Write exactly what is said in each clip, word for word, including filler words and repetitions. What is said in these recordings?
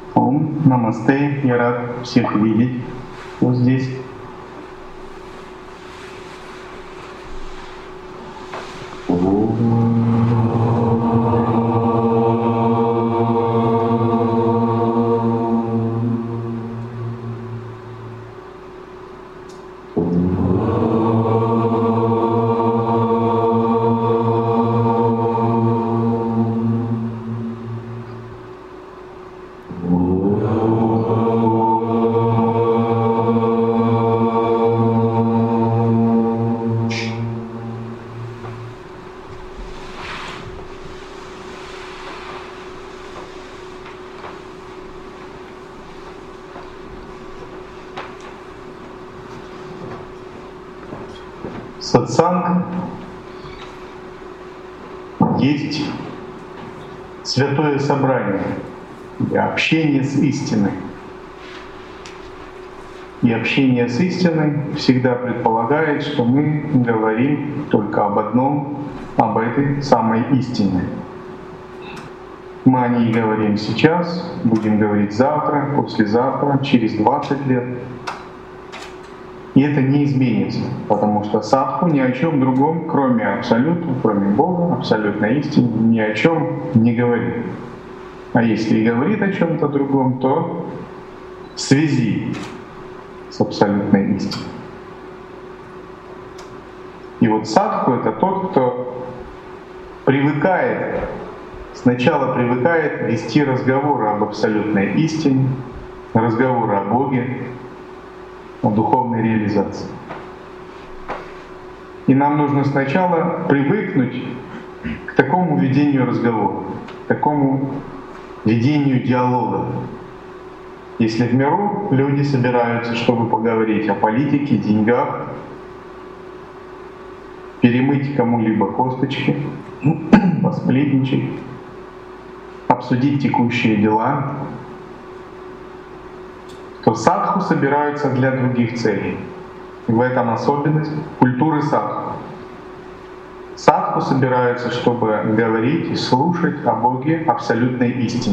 Ом, намасте, я рад всех видеть вот здесь. Сатсанг есть святое собрание, общение с истиной. И общение с истиной всегда предполагает, что мы говорим только об одном, об этой самой истине. Мы о ней говорим сейчас, будем говорить завтра, послезавтра, через двадцать лет. И это не изменится, потому что садху ни о чем другом, кроме абсолюта, кроме Бога, абсолютной истины, ни о чем не говорит. А если и говорит о чем-то другом, то в связи с абсолютной истиной. И вот садху — это тот, кто привыкает, сначала привыкает вести разговоры об абсолютной истине, разговоры о Боге, о духовной реализации. И нам нужно сначала привыкнуть к такому ведению разговора, к такому ведению диалога. Если в миру люди собираются, чтобы поговорить о политике, деньгах, перемыть кому-либо косточки, посплетничать, обсудить текущие дела, то садху собираются для других целей. И в этом особенность культуры садху. Садху собираются, чтобы говорить и слушать о Боге абсолютной истине.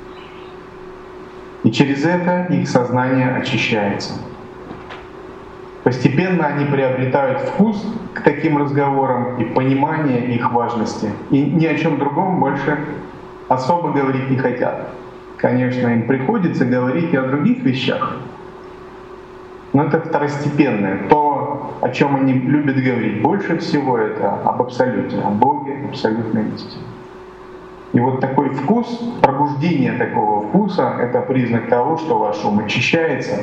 И через это их сознание очищается. Постепенно они приобретают вкус к таким разговорам и понимание их важности. И ни о чем другом больше особо говорить не хотят. Конечно, им приходится говорить и о других вещах, но это второстепенное. То, о чем они любят говорить больше всего, это об абсолюте, о Боге, абсолютной истине. И вот такой вкус, пробуждение такого вкуса — это признак того, что ваш ум очищается,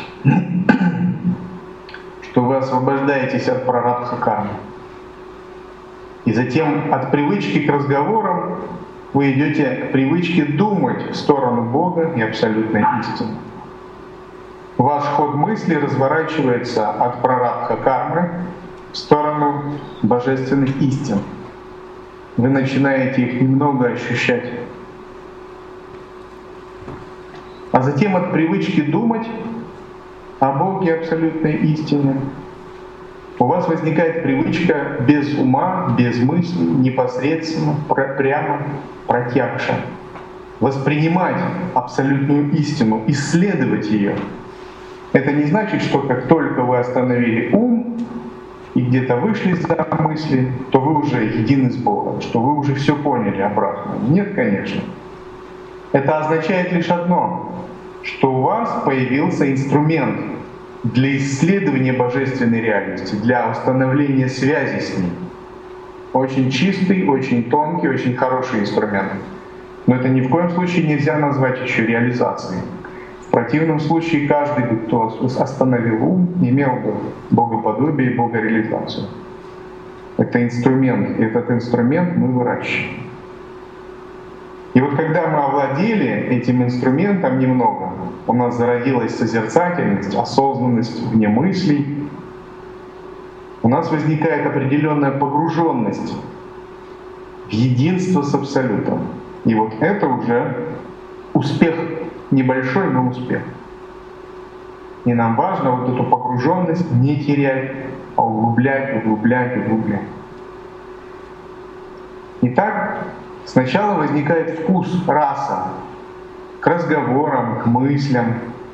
что вы освобождаетесь от прарабдха кармы. И затем от привычки к разговорам вы идете к привычке думать в сторону Бога и абсолютной истины. Ваш ход мысли разворачивается от прарабдха кармы в сторону божественных истин. Вы начинаете их немного ощущать. А затем от привычки думать о Боге и абсолютной истине у вас возникает привычка без ума, без мысли, непосредственно, прямо, пратьякша, воспринимать абсолютную истину, исследовать ее. Это не значит, что как только вы остановили ум и где-то вышли за мысли, то вы уже едины с Богом, что вы уже все поняли обратно. Нет, конечно. Это означает лишь одно, что у вас появился инструмент для исследования божественной реальности, для установления связи с ней. Очень чистый, очень тонкий, очень хороший инструмент. Но это ни в коем случае нельзя назвать еще реализацией. В противном случае каждый, кто остановил ум, имел бы богоподобие и богореализацию. Это инструмент, и этот инструмент мы выращиваем. И вот когда мы овладели этим инструментом немного, у нас зародилась созерцательность, осознанность вне мыслей, у нас возникает определенная погруженность в единство с Абсолютом. И вот это уже успех, небольшой, но успех. И нам важно вот эту погруженность не терять, а углублять, углублять, углублять. Итак, сначала возникает вкус, раса к к разговорам, к мыслям,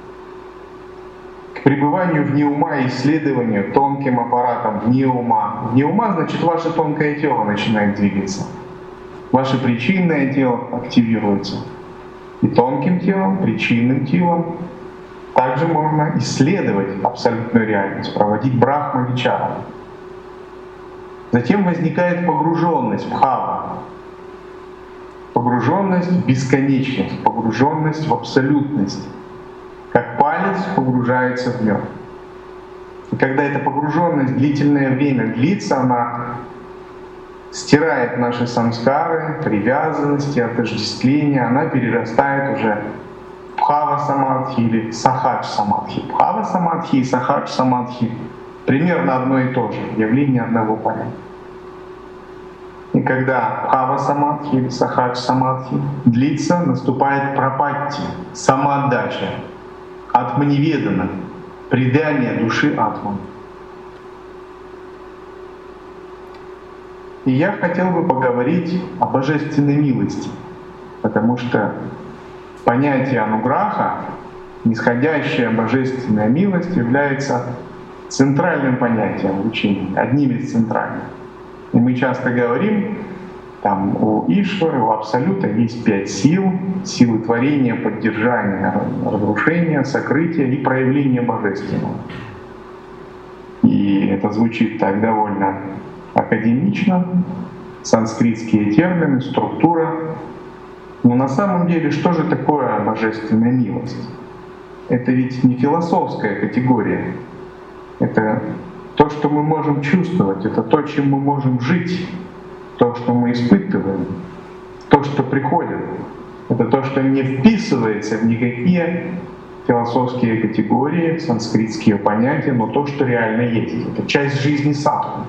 к пребыванию вне ума и исследованию тонким аппаратом вне ума. Вне ума значит ваше тонкое тело начинает двигаться, ваше причинное тело активируется. И тонким телом, причинным телом также можно исследовать абсолютную реальность, проводить брахма-вичару. Затем возникает погруженность, бхава. Погруженность в бесконечность, погруженность в абсолютность. Как палец погружается в мед. И когда эта погруженность длительное время длится, она стирает наши самскары, привязанности, отождествления, она перерастает уже в бхава-самадхи или сахадж-самадхи. Бхава-самадхи и сахадж-самадхи примерно одно и то же, явление одного понятия. И когда бхава-самадхи или сахадж-самадхи длится, наступает прапатти, самоотдача, атманеведана, предание души атману. И я хотел бы поговорить о божественной милости, потому что понятие ануграха, нисходящая божественная милость, является центральным понятием в учении, одним из центральных. И мы часто говорим, там у Ишвары, у Абсолюта есть пять сил: силы творения, поддержания, разрушения, сокрытия и проявления божественного. И это звучит так довольно академично, санскритские термины, структура. Но на самом деле, что же такое божественная милость? Это ведь не философская категория. Это то, что мы можем чувствовать, это то, чем мы можем жить, то, что мы испытываем, то, что приходит. Это то, что не вписывается в никакие философские категории, санскритские понятия, но то, что реально есть. Это часть жизни сатвы.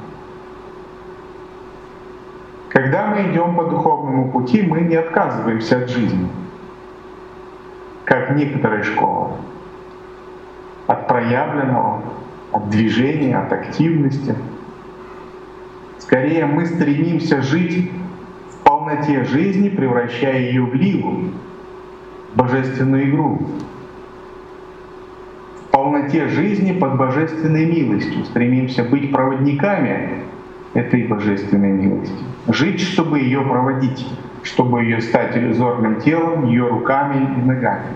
Когда мы идем по духовному пути, мы не отказываемся от жизни, как некоторые школы, от проявленного, от движения, от активности. Скорее, мы стремимся жить в полноте жизни, превращая ее в ливу, в божественную игру. В полноте жизни под божественной милостью стремимся быть проводниками этой божественной милости. Жить, чтобы ее проводить, чтобы ее стать иллюзорным телом, ее руками и ногами.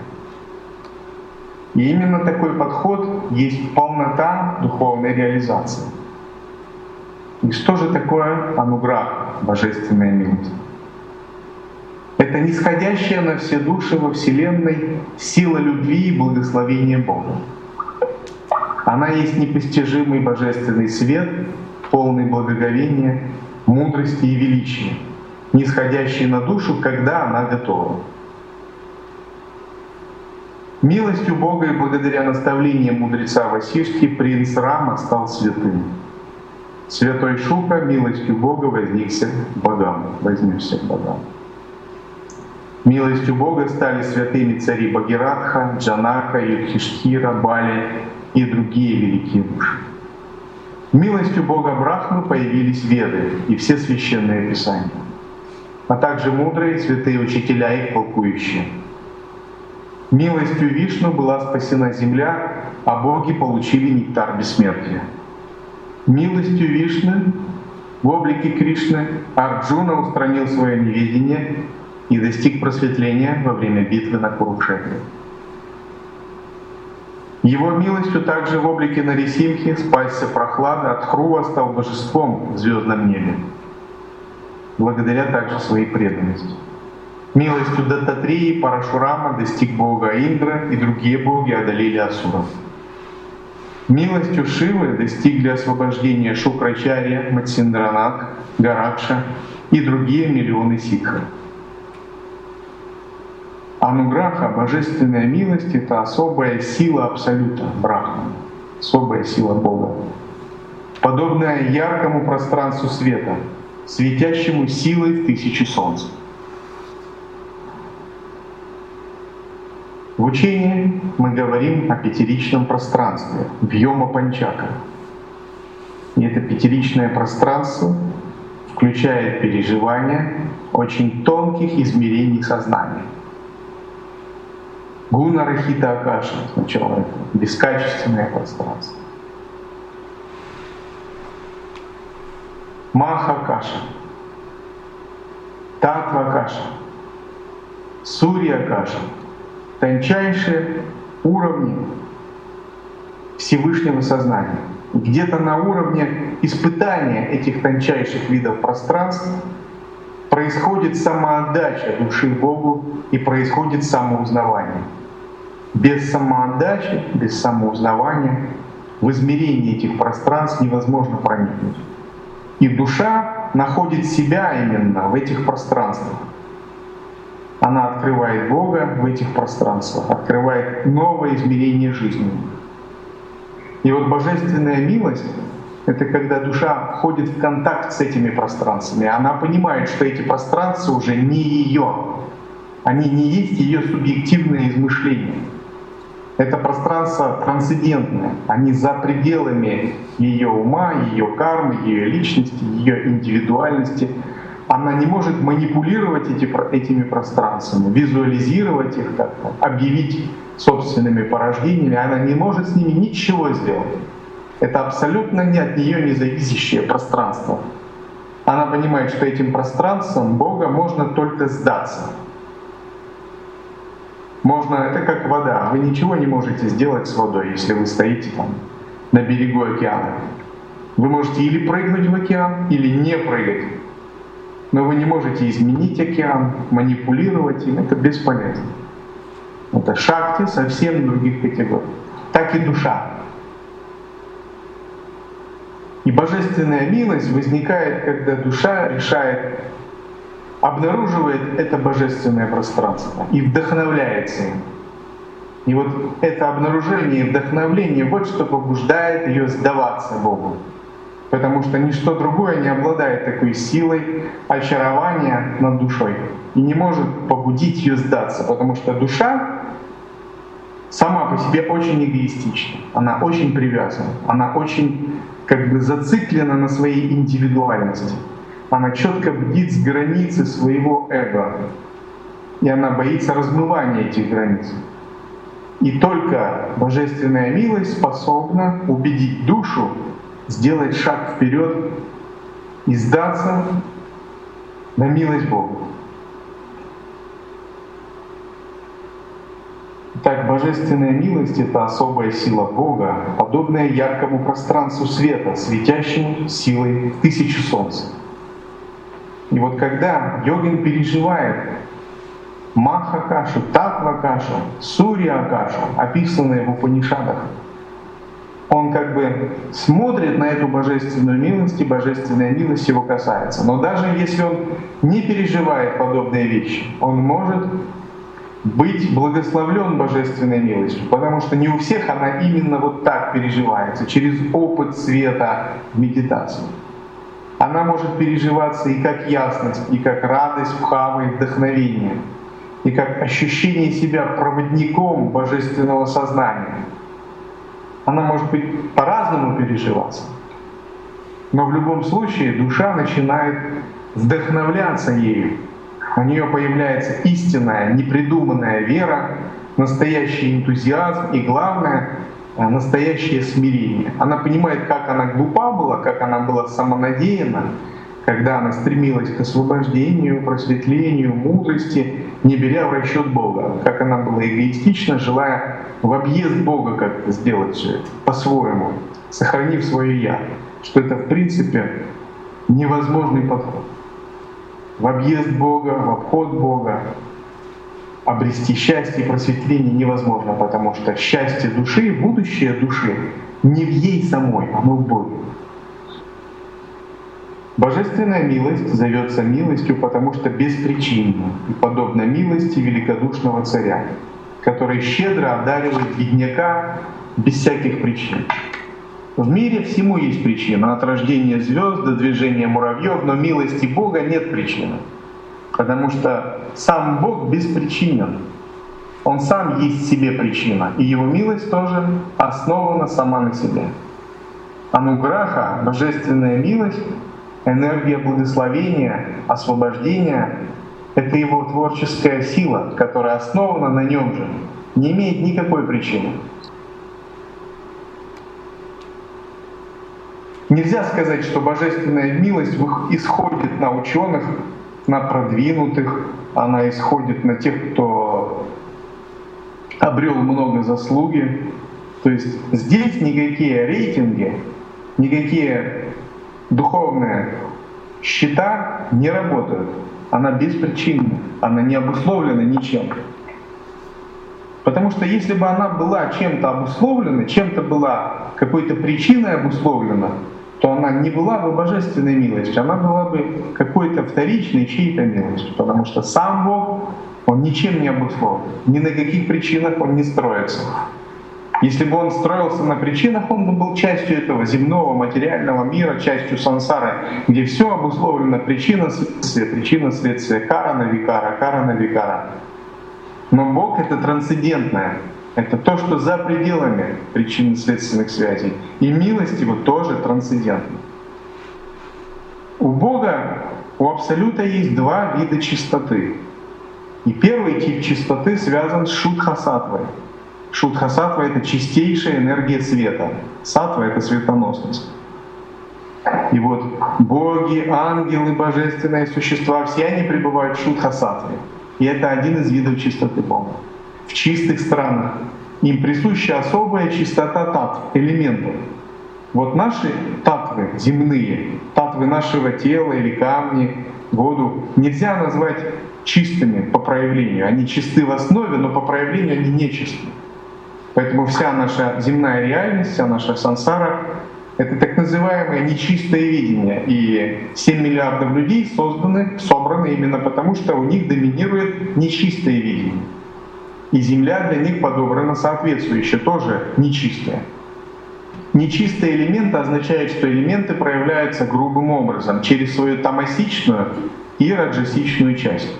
И именно такой подход есть полнота духовной реализации. И что же такое ануграха, божественная милость? Это нисходящая на все души во Вселенной сила любви и благословения Бога. Она есть непостижимый божественный свет, полный благоговения, мудрости и величия, нисходящий на душу, когда она готова. Милостью Бога и благодаря наставлениям мудреца Васиштхи принц Рама стал святым. Святой Шука милостью Бога вознесся к богам, вознесся к богам. Милостью Бога стали святыми цари Бхагиратха, Джанака, Юдхиштхира, Бали и другие великие души. Милостью Бога Брахмы появились Веды и все священные писания, а также мудрые святые учителя их толкующие. Милостью Вишну была спасена земля, а боги получили нектар бессмертия. Милостью Вишны в облике Кришны Арджуна устранил свое неведение и достиг просветления во время битвы на Курукшетре. Его милостью также в облике Нарисимхи спасся Прохлада, от Хрува стал божеством в звездном небе, благодаря также своей преданности. Милостью Даттатрии Парашурама достиг бога Индра, и другие боги одолели асуров. Милостью Шивы достигли освобождения Шукрачарья, Матсиндранат, Гаракша и другие миллионы сикхов. Ануграха, божественная милость — это особая сила Абсолюта, Брахмана, особая сила Бога, подобная яркому пространству света, светящему силой в тысячи солнц. В учении мы говорим о пятиричном пространстве, Вьома-Панчака. И это пятиричное пространство включает переживания очень тонких измерений сознания. Гуна-рахита акаша, сначала это бескачественное пространство. Маха-акаша, Татва-акаша, Сурья-акаша, тончайшие уровни Всевышнего сознания. Где-то на уровне испытания этих тончайших видов пространств происходит самоотдача души Богу и происходит самоузнавание. Без самоотдачи, без самоузнавания в измерении этих пространств невозможно проникнуть. И душа находит себя именно в этих пространствах. Она открывает Бога в этих пространствах, открывает новое измерение жизни. И вот божественная милость — это когда душа входит в контакт с этими пространствами. Она понимает, что эти пространства уже не ее. Они не есть ее субъективное измышление. Это пространство трансцендентное. Они за пределами ее ума, ее кармы, ее личности, ее индивидуальности. Она не может манипулировать эти, этими пространствами, визуализировать их как-то, объявить собственными порождениями. Она не может с ними ничего сделать. Это абсолютно не от нее независящее пространство. Она понимает, что этим пространством Бога можно только сдаться. Можно, это как вода. Вы ничего не можете сделать с водой, если вы стоите там на берегу океана. Вы можете или прыгнуть в океан, или не прыгать. Но вы не можете изменить океан, манипулировать им, это бесполезно. Это шакти совсем других категорий. Так и душа. И божественная милость возникает, когда душа решает, обнаруживает это божественное пространство и вдохновляется им. И вот это обнаружение и вдохновление, вот что побуждает ее сдаваться Богу. Потому что ничто другое не обладает такой силой очарования над душой и не может побудить ее сдаться, потому что душа сама по себе очень эгоистична, она очень привязана, она очень как бы зациклена на своей индивидуальности. Она четко бдит с границы своего эго, и она боится размывания этих границ. И только божественная милость способна убедить душу сделать шаг вперед и сдаться на милость Бога. Так, божественная милость — это особая сила Бога, подобная яркому пространству света, светящему силой тысячи солнц. И вот когда йогин переживает Маха-акашу, Татва-акашу, Сурья-акашу, описанные в Упанишадах, он как бы смотрит на эту божественную милость, и божественная милость его касается. Но даже если он не переживает подобные вещи, он может быть благословлен божественной милостью, потому что не у всех она именно вот так переживается, через опыт света в медитации. Она может переживаться и как ясность, и как радость, бхава и вдохновение, и как ощущение себя проводником божественного сознания. Она может быть по-разному переживаться. Но в любом случае душа начинает вдохновляться ею. У нее появляется истинная, непридуманная вера, настоящий энтузиазм и, главное, настоящее смирение. Она понимает, как она глупа была, как она была самонадеяна, когда она стремилась к освобождению, просветлению, мудрости, не беря в расчет Бога, как она была эгоистична, желая в объезд Бога как-то сделать все это по-своему, сохранив свое «я», что это в принципе невозможный подход. В объезд Бога, в обход Бога обрести счастье и просветление невозможно, потому что счастье души, будущее души не в ей самой, оно в Боге. Божественная милость зовется милостью, потому что беспричинна и подобна милости великодушного царя, который щедро одаривает бедняка без всяких причин. В мире всему есть причина, от рождения звезд до движения муравьев, но милости Бога нет причины, потому что сам Бог беспричинен. Он сам есть в себе причина, и Его милость тоже основана сама на себе. Ануграха, божественная милость, энергия благословения, освобождения — это Его творческая сила, которая основана на Нем же. не имеет никакой причины. Нельзя сказать, что божественная милость исходит на ученых, на продвинутых, она исходит на тех, кто обрел много заслуги. То есть здесь никакие рейтинги, никакие духовные счета не работают. Она беспричинна, она не обусловлена ничем. Потому что если бы она была чем-то обусловлена, чем-то была какой-то причиной обусловлена, то она не была бы божественной милостью, она была бы какой-то вторичной чьей-то милостью. Потому что сам Бог, Он ничем не обусловлен, ни на каких причинах Он не строится. Если бы Он строился на причинах, Он бы был частью этого земного материального мира, частью сансары, где все обусловлено причина следствия, причина следствия, карана викара, карана викара. Но Бог — это трансцендентное, это то, что за пределами причинно-следственных связей. И милость Его тоже трансцендентна. У Бога, у Абсолюта есть два вида чистоты. И первый тип чистоты связан с шудха-саттвой. Шудха-саттва — это чистейшая энергия света. Саттва — это светоносность. И вот боги, ангелы, божественные существа, все они пребывают в шудха-саттве. И это один из видов чистоты Бога. В чистых странах им присуща особая чистота татв, элементов. Вот наши татвы земные, татвы нашего тела или камни, воду, нельзя назвать чистыми по проявлению. Они чисты в основе, но по проявлению они нечисты. Поэтому вся наша земная реальность, вся наша сансара — это так называемое нечистое видение. И семь миллиардов людей созданы, собраны именно потому, что у них доминирует нечистое видение. И Земля для них подобрана соответствующая, тоже нечистая. Нечистые элементы означают, что элементы проявляются грубым образом, через свою тамасичную и раджасичную часть.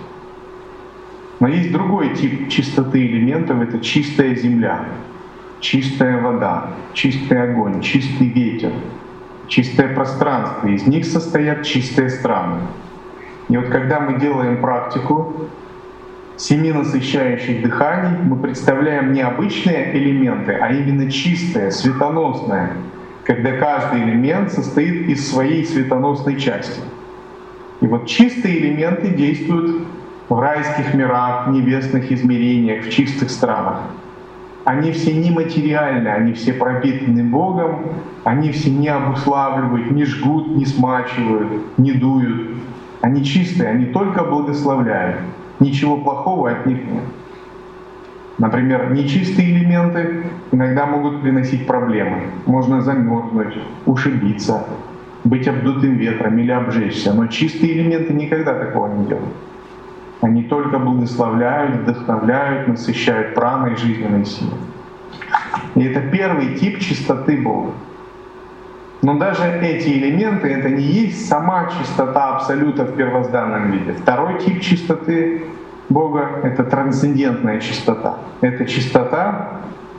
Но есть другой тип чистоты элементов — это чистая земля, чистая вода, чистый огонь, чистый ветер, чистое пространство. Из них состоят чистые страны. И вот когда мы делаем практику семи насыщающих дыханий, мы представляем не обычные элементы, а именно чистые, светоносные, когда каждый элемент состоит из своей светоносной части. И вот чистые элементы действуют в райских мирах, в небесных измерениях, в чистых странах. Они все нематериальны, они все пропитаны Богом, они все не обуславливают, не жгут, не смачивают, не дуют. Они чистые, они только благословляют. Ничего плохого от них нет. Например, нечистые элементы иногда могут приносить проблемы. Можно замерзнуть, ушибиться, быть обдутым ветром или обжечься. Но чистые элементы никогда такого не делают. Они только благословляют, вдохновляют, насыщают праной и жизненной силой. И это первый тип чистоты Бога. Но даже эти элементы — это не есть сама чистота Абсолюта в первозданном виде. Второй тип чистоты Бога — это трансцендентная чистота. Это чистота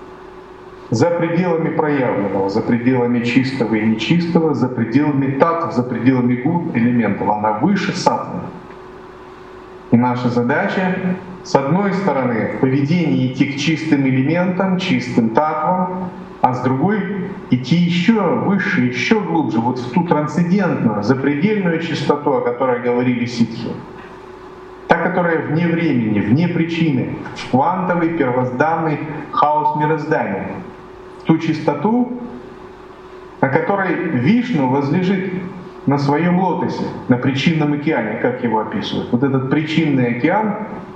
за пределами проявленного, за пределами чистого и нечистого, за пределами татв, за пределами гун элементов. Она выше саттвы. И наша задача, с одной стороны, в поведении идти к чистым элементам, чистым татвам, а с другой — идти еще выше, еще глубже, вот в ту трансцендентную, запредельную чистоту, о которой говорили ситхи. Та, которая вне времени, вне причины, в квантовый, первозданный хаос мироздания. Ту чистоту, на которой Вишну возлежит на своем лотосе, на причинном океане, как его описывают. Вот этот причинный океан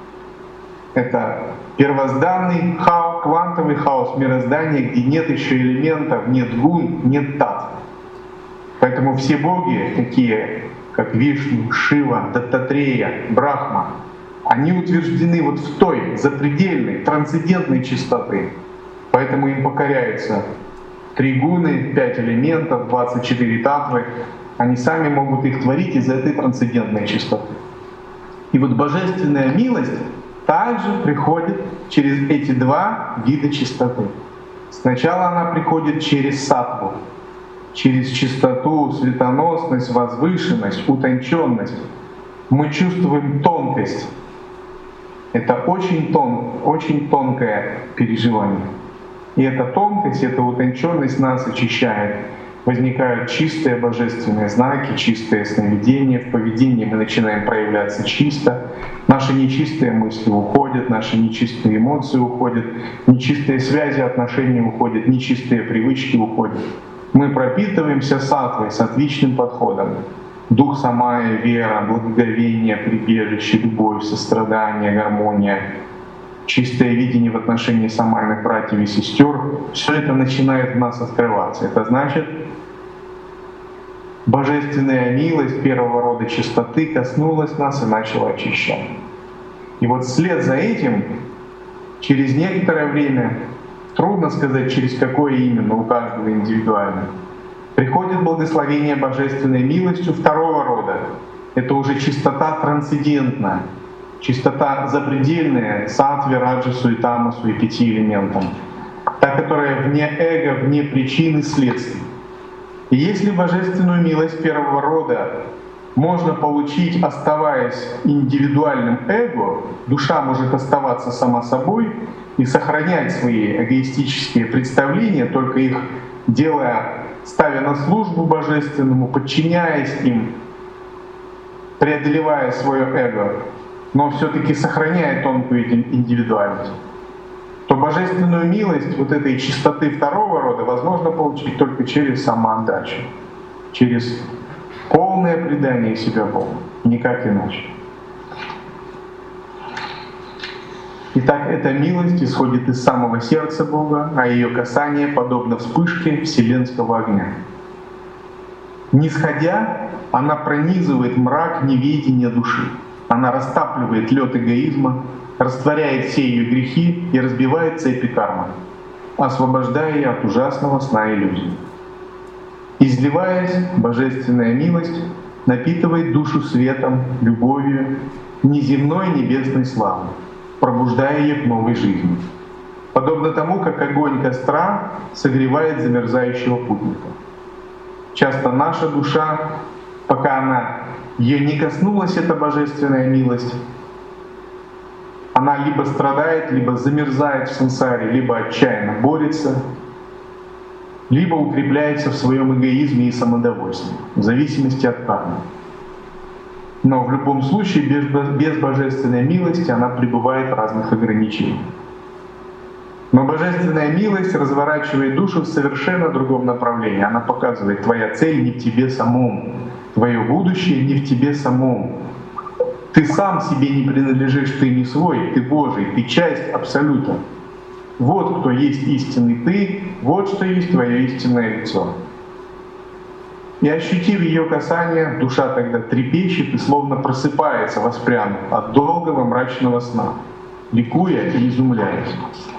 — это первозданный хаос, квантовый хаос мироздания, где нет еще элементов, нет гун, нет татв. Поэтому все боги, такие как Вишну, Шива, Даттатрея, Брахма, они утверждены вот в той запредельной, трансцендентной чистоты. Поэтому им покоряются три гуны, пять элементов, двадцать четыре татвы. Они сами могут их творить из этой трансцендентной чистоты. И вот божественная милость также приходит через эти два вида чистоты. Сначала она приходит через саттву, через чистоту, светоносность, возвышенность, утонченность. Мы чувствуем тонкость Это очень, тон, очень тонкое переживание. И эта тонкость, эта утонченность нас очищает. Возникают чистые божественные знаки, чистые сновидения. В поведении мы начинаем проявляться чисто. Наши нечистые мысли уходят, наши нечистые эмоции уходят, нечистые связи, отношения уходят, нечистые привычки уходят. Мы пропитываемся саттвой, с отличным подходом. Дух самая, вера, благоговение, прибежище, любовь, сострадание, гармония, чистое видение в отношении самайных братьев и сестер — все это начинает в нас открываться. Это значит, божественная милость первого рода чистоты коснулась нас и начала очищать. И вот вслед за этим, через некоторое время, трудно сказать, через какое именно, у каждого индивидуально, приходит благословение божественной милостью второго рода. Это уже чистота трансцендентная, чистота запредельная саттве, раджасу и тамасу и пяти элементам, та, которая вне эго, вне причин и следствий. И если божественную милость первого рода можно получить, оставаясь индивидуальным эго, душа может оставаться сама собой и сохранять свои эгоистические представления, только их делая, ставя на службу божественному, подчиняясь им, преодолевая свое эго, но все-таки сохраняя тонкую индивидуальность, то божественную милость вот этой чистоты второго рода возможно получить только через самоотдачу, через полное предание себя Богу, никак иначе. Итак, эта милость исходит из самого сердца Бога, а ее касание подобно вспышке вселенского огня. Нисходя, она пронизывает мрак неведения души. Она растапливает лед эгоизма, растворяет все ее грехи и разбивает цепи кармы, освобождая ее от ужасного сна иллюзий. Изливаясь, божественная милость напитывает душу светом, любовью, неземной небесной славой, пробуждая ее к новой жизни. Подобно тому, как огонь костра согревает замерзающего путника. Часто наша душа, пока она ее не коснулась, эта божественная милость, она либо страдает, либо замерзает в сансаре, либо отчаянно борется, либо укрепляется в своем эгоизме и самодовольстве, в зависимости от кармы. Но в любом случае без, без божественной милости она пребывает в разных ограничениях. Но божественная милость разворачивает душу в совершенно другом направлении. Она показывает, твоя цель не в тебе самом, твое будущее не в тебе самом. Ты сам себе не принадлежишь, ты не свой, ты Божий, ты часть Абсолюта. Вот кто есть истинный ты, вот что есть твое истинное лицо. И ощутив ее касание, душа тогда трепещет и словно просыпается, воспрянув от долгого мрачного сна, ликуя и изумляясь.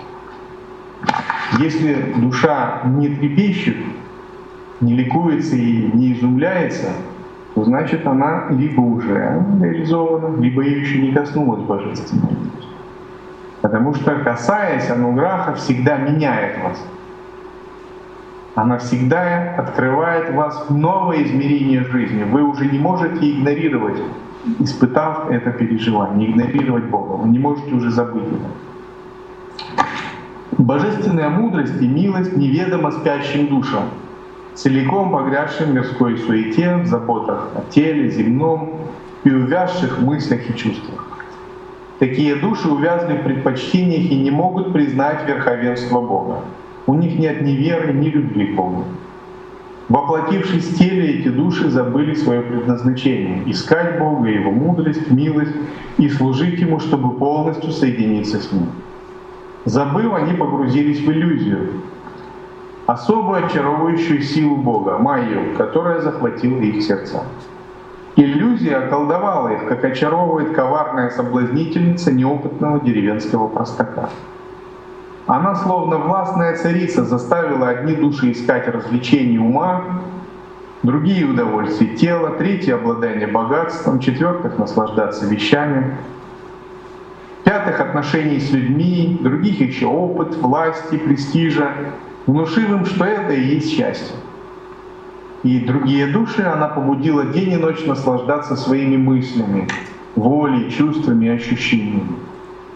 Если душа не трепещет, не ликуется и не изумляется, то значит она либо уже реализована, либо ее еще не коснулась божественной милости. Потому что, касаясь ануграха, всегда меняет вас. Она всегда открывает в вас новое измерение жизни. Вы уже не можете игнорировать, испытав это переживание, игнорировать Бога. Вы не можете уже забыть это. Божественная мудрость и милость неведома спящим душам, целиком погрязшим в мирской суете, в заботах о теле, земном и увязших в мыслях и чувствах. Такие души увязли в предпочтениях и не могут признать верховенство Бога. У них нет ни веры, ни любви к Богу. Воплотившись в теле, эти души забыли свое предназначение — искать Бога, Его мудрость, милость и служить Ему, чтобы полностью соединиться с Ним. Забыв, они погрузились в иллюзию, особую очаровывающую силу Бога, майю, которая захватила их сердца. Иллюзия околдовала их, как очаровывает коварная соблазнительница неопытного деревенского простака. Она, словно властная царица, заставила одни души искать развлечений ума, другие — удовольствия тела, третьи — обладание богатством, четвертых — наслаждаться вещами, пятых — отношений с людьми, других еще опыт, власти, престижа, внушив им, что это и есть счастье. И другие души она побудила день и ночь наслаждаться своими мыслями, волей, чувствами и ощущениями.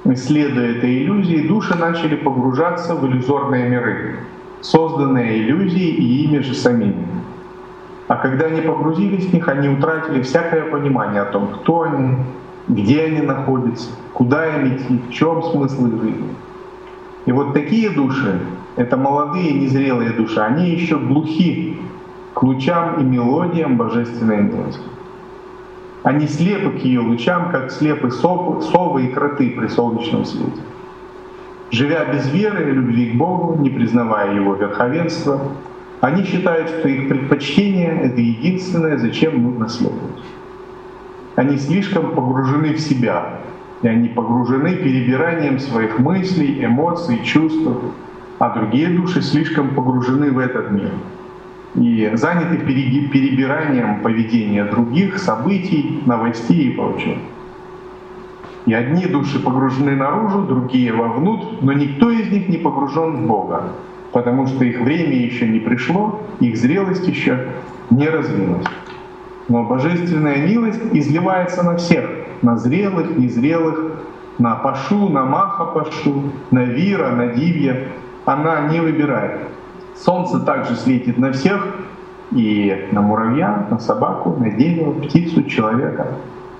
исследуя этой иллюзии, души начали погружаться в иллюзорные миры, созданные иллюзией и ими же самими. А когда они погрузились в них, они утратили всякое понимание о том, кто они, где они находятся, куда им идти, в чем смысл их жизни. И вот такие души, это молодые незрелые души, они еще глухи к лучам и мелодиям божественной милости. Они слепы к ее лучам, как слепы совы, совы и кроты при солнечном свете. Живя без веры и любви к Богу, не признавая Его верховенства, они считают, что их предпочтение — это единственное, зачем нужно следовать. Они слишком погружены в себя, и они погружены перебиранием своих мыслей, эмоций, чувств, а другие души слишком погружены в этот мир и заняты перебиранием поведения других, событий, новостей и прочего. И одни души погружены наружу, другие вовнутрь, но никто из них не погружен в Бога, потому что их время еще не пришло, их зрелость еще не развилась. Но божественная милость изливается на всех, на зрелых, незрелых, на Пашу, на Маха-Пашу, на Вира, на Дивья. Она не выбирает. Солнце также светит на всех, и на муравья, на собаку, на дерево, птицу, человека.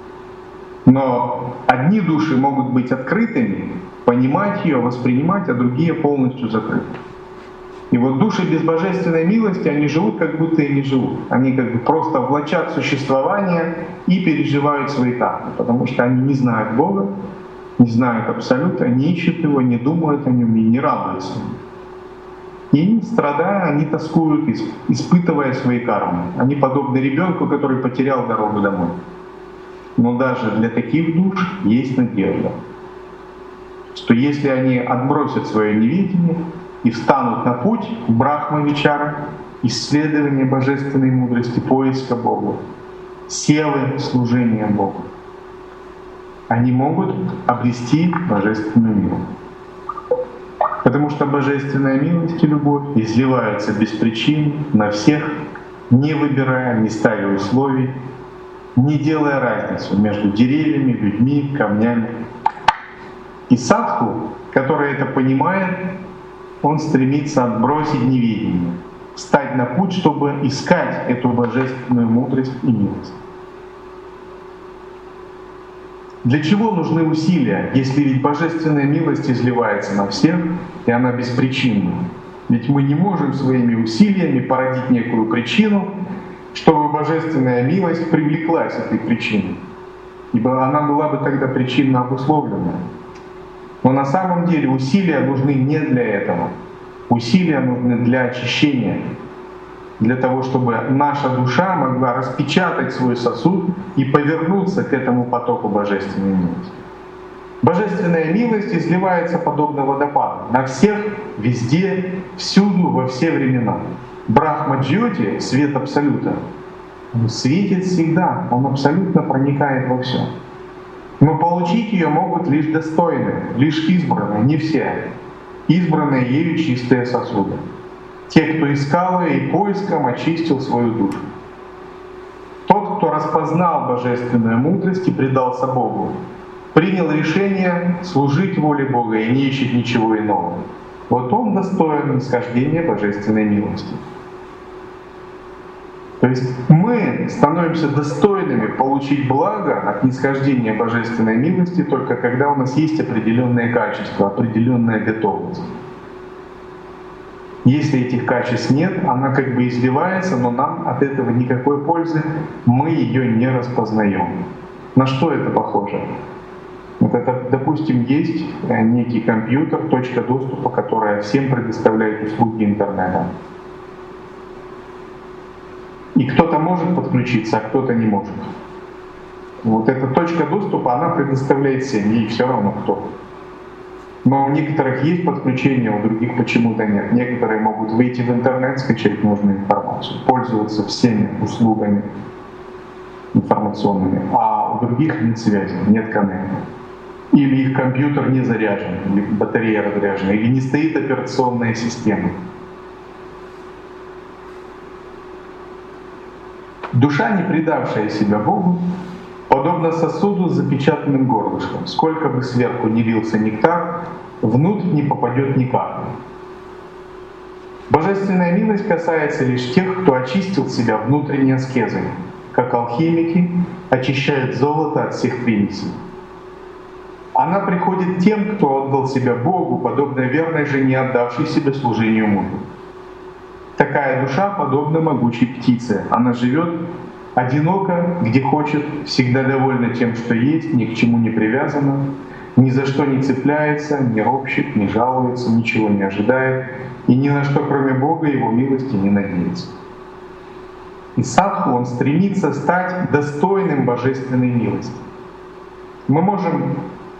Но одни души могут быть открытыми, понимать ее, воспринимать, а другие полностью закрыты. И вот души без божественной милости, они живут, как будто и не живут. Они как бы просто влачат существование и переживают свои кармы, потому что они не знают Бога, не знают Абсолюта, не ищут Его, не думают о Нем и не радуются Ему. И страдая, они тоскуют, испытывая свои кармы. Они подобны ребенку, который потерял дорогу домой. Но даже для таких душ есть надежда, что если они отбросят свое неведение и встанут на путь Брахма-вичара, исследования божественной мудрости, поиска Богу, севы служения Богу, они могут обрести божественную милость. Потому что божественная милость и любовь изливаются без причин на всех, не выбирая, не ставя условий, не делая разницу между деревьями, людьми, камнями. И садху, который это понимает, он стремится отбросить неведение, встать на путь, чтобы искать эту божественную мудрость и милость. Для чего нужны усилия, если ведь божественная милость изливается на всех, и она беспричинна? Ведь мы не можем своими усилиями породить некую причину, чтобы божественная милость привлеклась этой причиной, ибо она была бы тогда причинно обусловлена. Но на самом деле усилия нужны не для этого. Усилия нужны для очищения, для того, чтобы наша душа могла распечатать свой сосуд и повернуться к этому потоку божественной милости. Божественная милость изливается подобно водопаду на всех, везде, всюду, во все времена. Брахма-джьоти, свет Абсолюта, он светит всегда, он абсолютно проникает во все. Но получить ее могут лишь достойные, лишь избранные, не все. Избранные ею чистые сосуды. Те, кто искал ее и поиском очистил свою душу. Тот, кто распознал божественную мудрость и предался Богу, принял решение служить воле Бога и не ищет ничего иного. Вот он достоин нисхождения божественной милости. То есть мы становимся достойными получить благо от нисхождения божественной милости только когда у нас есть определенные качества, определенная готовность. Если этих качеств нет, она как бы изливается, но нам от этого никакой пользы, мы ее не распознаем. На что это похоже? Вот это, допустим, есть некий компьютер, точка доступа, которая всем предоставляет услуги интернета. И кто-то может подключиться, а кто-то не может. Вот эта точка доступа, она предоставляет всем, ей все равно кто. Но у некоторых есть подключение, у других почему-то нет. Некоторые могут выйти в интернет, скачать нужную информацию, пользоваться всеми услугами информационными, а у других нет связи, нет коннекта. Или их компьютер не заряжен, или батарея разряжена, или не стоит операционная система. Душа, не предавшая себя Богу, подобно сосуду с запечатанным горлышком. Сколько бы сверху ни лился нектар, внутрь не попадет ни капли. Божественная милость касается лишь тех, кто очистил себя внутренней аскезой, как алхимики очищают золото от всех примесей. Она приходит тем, кто отдал себя Богу, подобно верной жене, отдавшей себя служению мужу. Такая душа подобна могучей птице. Она живет одиноко, где хочет, всегда довольна тем, что есть, ни к чему не привязана, ни за что не цепляется, не ропщет, не жалуется, ничего не ожидает и ни на что, кроме Бога и Его милости, не надеется. И садху, он стремится стать достойным божественной милости. Мы можем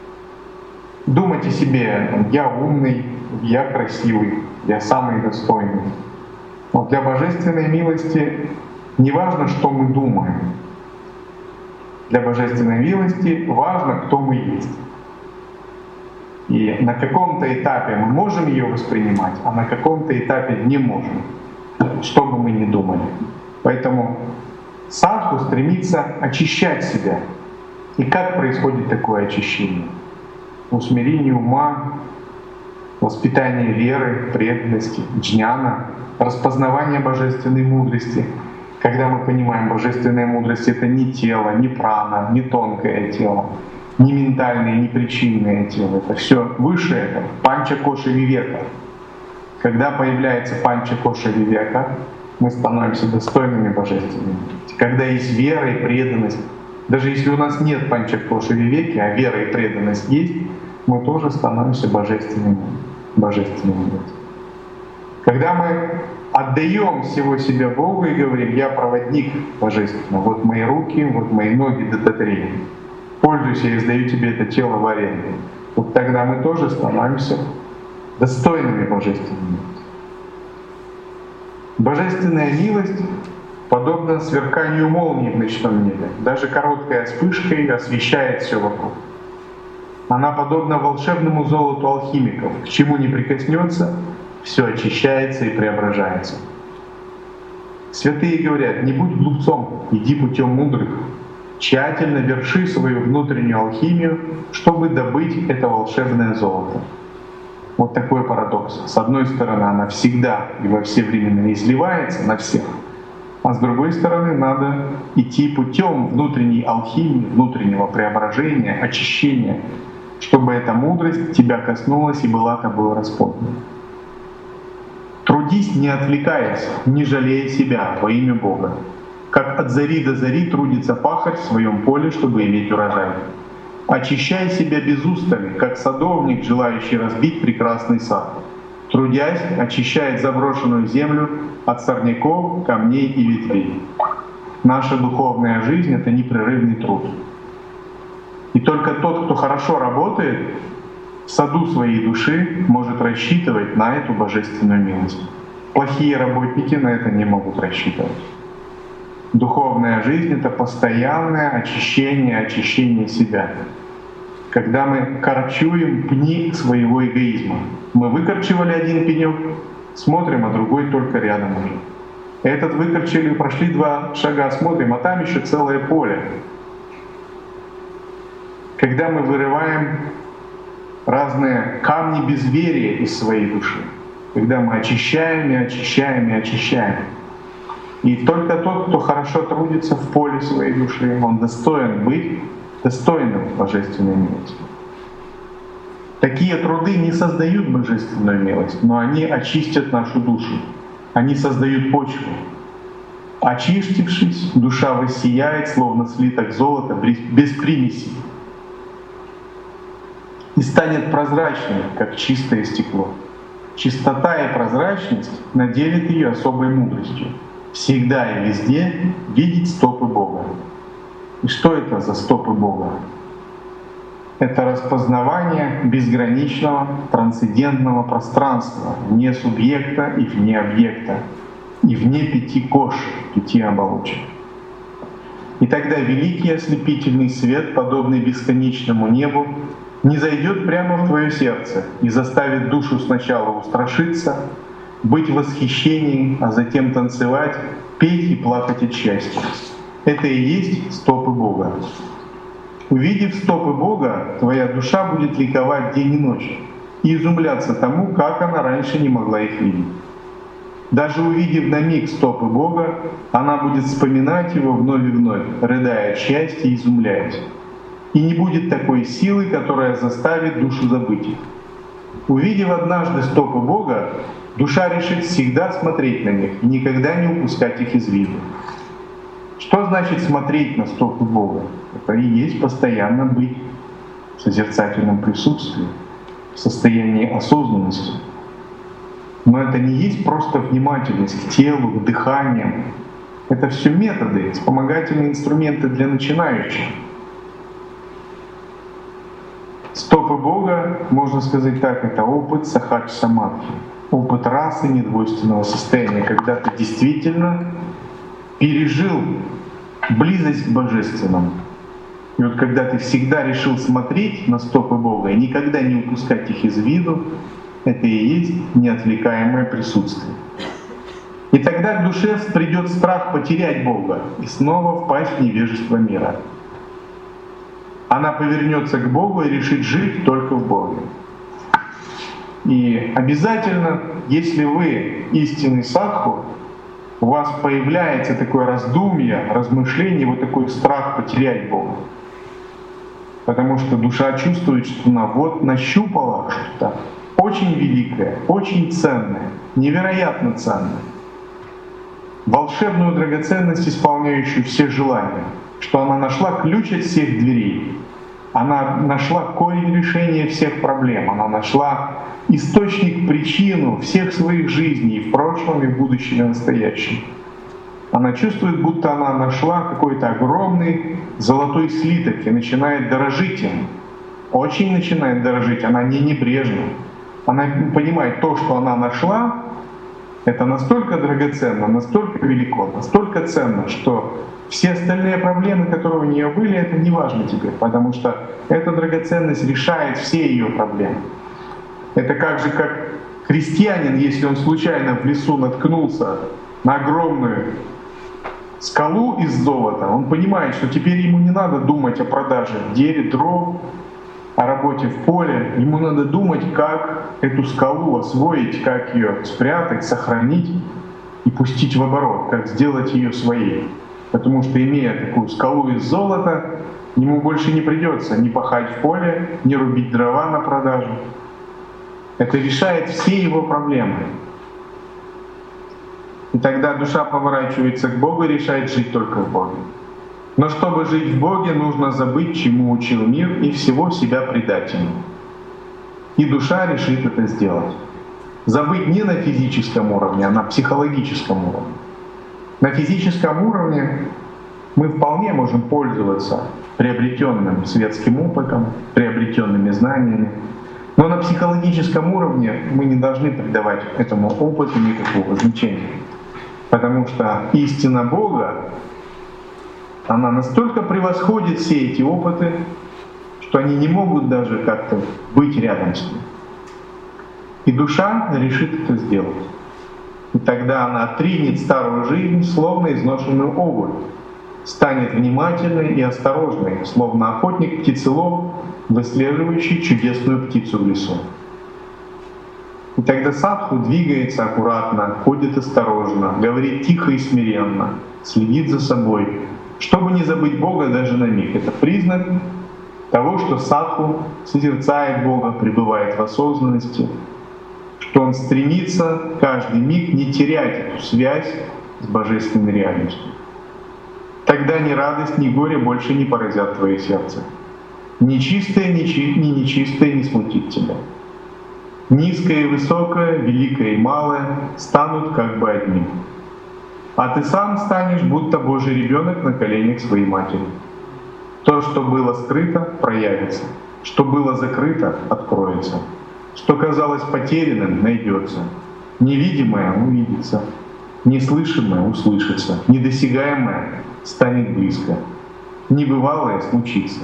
думать о себе: я умный, я красивый, я самый достойный. Но для божественной милости не важно, что мы думаем. Для божественной милости важно, кто мы есть. И на каком-то этапе мы можем ее воспринимать, а на каком-то этапе не можем, что бы мы ни думали. Поэтому садху стремится очищать себя. И как происходит такое очищение? Усмирение ума, воспитание веры, преданности, джняна, распознавание божественной мудрости. Когда мы понимаем, божественная мудрость — это не тело, не прана, не тонкое тело, не ментальное, не причинное тело. Это все выше этого, панча-коша вивека. Когда появляется панча-коша вивека, мы становимся достойными божественной мудрости. Когда есть вера и преданность, даже если у нас нет панча-коша вивеки, а вера и преданность есть, мы тоже становимся божественными, божественной мудростью. Когда мы отдаем всего себя Богу и говорим: я проводник божественного, вот мои руки, вот мои ноги дататрии, пользуйся, я сдаю тебе это тело в аренду, вот тогда мы тоже становимся достойными божественной милости. Божественная милость подобна сверканию молнии в ночном небе. Даже короткая вспышка освещает все вокруг. Она подобна волшебному золоту алхимиков. К чему не прикоснется, все очищается и преображается. Святые говорят: не будь глупцом, иди путем мудрых. Тщательно верши свою внутреннюю алхимию, чтобы добыть это волшебное золото. Вот такой парадокс. С одной стороны, она всегда и во все времена изливается на всех, а с другой стороны, надо идти путем внутренней алхимии, внутреннего преображения, очищения, чтобы эта мудрость тебя коснулась и была тобой распознана. Трудись, не отвлекаясь, не жалея себя во имя Бога. Как от зари до зари трудится пахарь в своем поле, чтобы иметь урожай. Очищай себя без устали, как садовник, желающий разбить прекрасный сад. Трудясь, очищает заброшенную землю от сорняков, камней и ветвей. Наша духовная жизнь — это непрерывный труд. И только тот, кто хорошо работает в саду своей души, может рассчитывать на эту божественную милость. Плохие работники на это не могут рассчитывать. Духовная жизнь — это постоянное очищение, очищение себя. Когда мы корчуем пни своего эгоизма. Мы выкорчевали один пенек, смотрим, а другой только рядом уже. Этот выкорчили, прошли два шага, смотрим, а там еще целое поле. Когда мы вырываем разные камни безверия из своей души, когда мы очищаем и очищаем и очищаем. И только тот, кто хорошо трудится в поле своей души, он достоин быть достойным божественной милости. Такие труды не создают божественную милость, но они очистят нашу душу. Они создают почву. Очистившись, душа воссияет, словно слиток золота, без примесей, и станет прозрачной, как чистое стекло. Чистота и прозрачность наделит ее особой мудростью. Всегда и везде видеть стопы Бога. И что это за стопы Бога? Это распознавание безграничного трансцендентного пространства вне субъекта и вне объекта, и вне пяти кош, пяти оболочек. И тогда великий ослепительный свет, подобный бесконечному небу, не зайдет прямо в твое сердце и заставит душу сначала устрашиться, быть в восхищении, а затем танцевать, петь и плакать от счастья. Это и есть стопы Бога. Увидев стопы Бога, твоя душа будет ликовать день и ночь и изумляться тому, как она раньше не могла их видеть. Даже увидев на миг стопы Бога, она будет вспоминать Его вновь и вновь, рыдая от счастья и изумляясь. И не будет такой силы, которая заставит душу забыть их. Увидев однажды стопы Бога, душа решит всегда смотреть на них и никогда не упускать их из виду. Что значит смотреть на стопы Бога? Это и есть постоянно быть в созерцательном присутствии, в состоянии осознанности. Но это не есть просто внимательность к телу, к дыханию. Это все методы, вспомогательные инструменты для начинающих. Стопы Бога, можно сказать так, это опыт сахадж самадхи, опыт расы недвойственного состояния, когда ты действительно пережил близость к Божественному. И вот когда ты всегда решил смотреть на стопы Бога и никогда не упускать их из виду, это и есть неотвлекаемое присутствие. И тогда к душе придет страх потерять Бога и снова впасть в невежество мира. Она повернется к Богу и решит жить только в Боге. И обязательно, если вы истинный садху, у вас появляется такое раздумье, размышление, вот такой страх потерять Бога. Потому что душа чувствует, что она вот нащупала что-то очень великое, очень ценное, невероятно ценное. Волшебную драгоценность, исполняющую все желания, что она нашла ключ от всех дверей. Она нашла корень решения всех проблем. Она нашла источник, причину всех своих жизней в прошлом, и в будущем, и в настоящем. Она чувствует, будто она нашла какой-то огромный золотой слиток и начинает дорожить им. Очень начинает дорожить, она не небрежна. Она понимает, то, что она нашла, это настолько драгоценно, настолько велико, настолько ценно, что все остальные проблемы, которые у нее были, это не важно теперь, потому что эта драгоценность решает все ее проблемы. Это как же как крестьянин, если он случайно в лесу наткнулся на огромную скалу из золота, он понимает, что теперь ему не надо думать о продаже дерева, дров, о работе в поле, ему надо думать, как эту скалу освоить, как ее спрятать, сохранить и пустить в оборот, как сделать ее своей. Потому что, имея такую скалу из золота, ему больше не придется ни пахать в поле, ни рубить дрова на продажу. Это решает все его проблемы. И тогда душа поворачивается к Богу и решает жить только в Боге. Но чтобы жить в Боге, нужно забыть, чему учил мир, и всего себя предать Ему. И душа решит это сделать. Забыть не на физическом уровне, а на психологическом уровне. На физическом уровне мы вполне можем пользоваться приобретенным светским опытом, приобретенными знаниями. Но на психологическом уровне мы не должны придавать этому опыту никакого значения. Потому что истина Бога, она настолько превосходит все эти опыты, что они не могут даже как-то быть рядом с ним. И душа решит это сделать. И тогда она отринет старую жизнь, словно изношенную обувь, станет внимательной и осторожной, словно охотник-птицелов, выслеживающий чудесную птицу в лесу. И тогда садху двигается аккуратно, ходит осторожно, говорит тихо и смиренно, следит за собой, чтобы не забыть Бога даже на миг. Это признак того, что садху созерцает Бога, пребывает в осознанности, что он стремится каждый миг не терять эту связь с божественной реальностью. Тогда ни радость, ни горе больше не поразят твое сердце. Ни чистое, ни, чи, ни нечистое не смутит тебя. Низкое и высокое, великое и малое станут как бы одним. А ты сам станешь, будто Божий ребенок на коленях своей матери. То, что было скрыто, проявится. Что было закрыто, откроется. Что казалось потерянным, найдется. Невидимое увидится. Неслышимое услышится. Недосягаемое станет близко. Небывалое случится.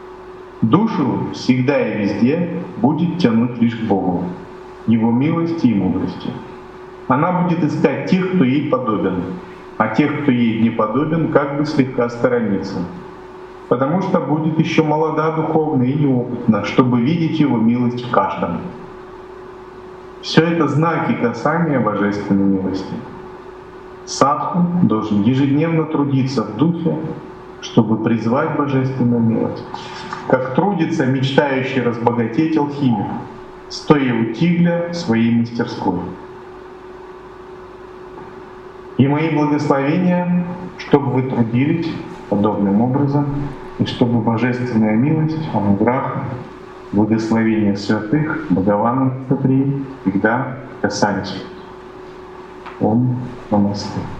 Душу всегда и везде будет тянуть лишь к Богу, Его милости и мудрости. Она будет искать тех, кто ей подобен, а тех, кто ей не подобен, как бы слегка сторониться. потому что будет еще молода духовно и неопытна, чтобы видеть Его милость в каждом. Все это знаки касания Божественной милости. Садху должен ежедневно трудиться в духе, чтобы призвать Божественную милость. Как трудится мечтающий разбогатеть алхимик, стоя у тигля в своей мастерской. И мои благословения, чтобы вы трудились подобным образом, и чтобы Божественная милость, ануграха, благословения святых, Бхагавана Татри всегда касались. Ом Намасте.